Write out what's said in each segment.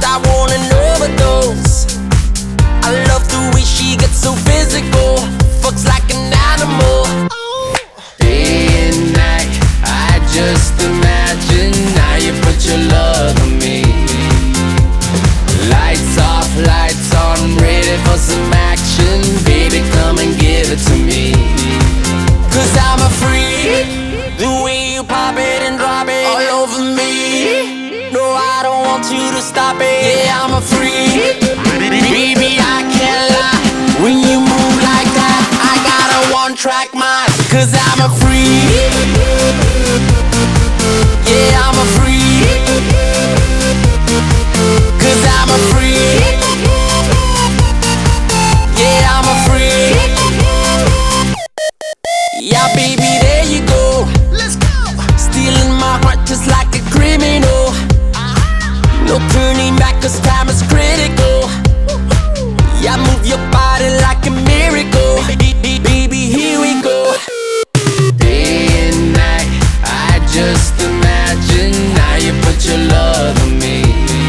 I want an overdose. I love the way she gets so physical, fucks like an animal. Day and night, I just imagine how you put your love on me. Lights off, lights on, ready for some action. Baby, come and give it to me. Cause I'm a freak, the way you pop it and drop it all over me. No, I don't want you to stop it. Yeah, I'm a freak, baby, I can't lie. When you move like that, I got a one-track mind. Cause I'm a freak, yeah, I'm a freak. Cause I'm a freak, yeah, I'm a freak. Yeah, baby, there you go. Let's go. Stealing my heart just like a criminal. No turning back cause time is critical. Yeah, move your body like a miracle. Baby, here we go. Day and night, I just imagine how you put your love on me.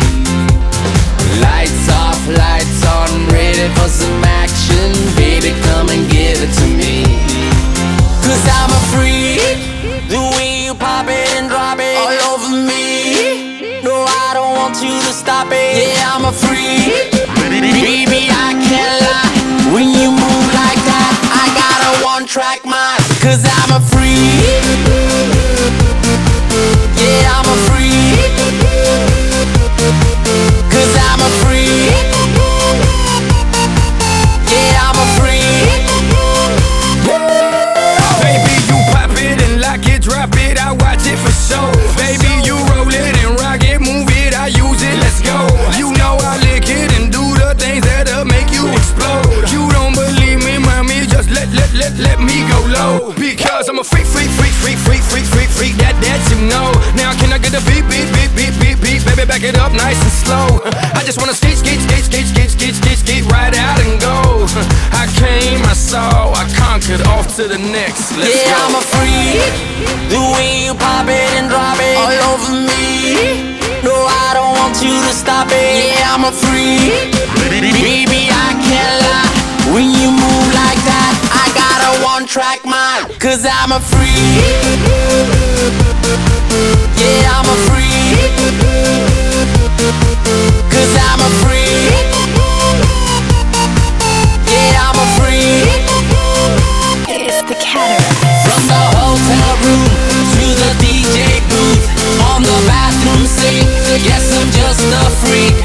Lights off, lights on, ready for some action. Baby, come and give it to me. Cause I'm a freak, the way you pop it and drop it all over me. No, I don't want you to stop it. Yeah, I'm a freak, baby, I can't lie. When you move like that, I got a one-track mind. Cause I'm a freak, yeah, I'm a freak. Cause I'm a freak, yeah, I'm a freak. Baby, you pop it and lock it, drop it, I watch it for show. Baby, you roll it and rock it, move it, I use it, let's go. You know I lick it and do the things that'll make you explode. You don't believe me, mommy, just let me go low. Because I'm a freak, that you know. Now can I get a beat, baby, back it up nice and slow. I just wanna skate right out and go. I came, I saw, I conquered, off to the next. Let's go. Yeah, I'm a freak, the way you pop it and drop it all over me. No, I don't want you to stop it. Yeah, I'm a freak, baby, I can't lie. When you move like that, I got a one-track mind. Cause I'm a freak, yeah, I'm a freak. Cause I'm a freak, yeah, I'm a freak. It's the Cataract. From the hotel room to the DJ booth, on the bathroom sink, yes, I'm just a freak.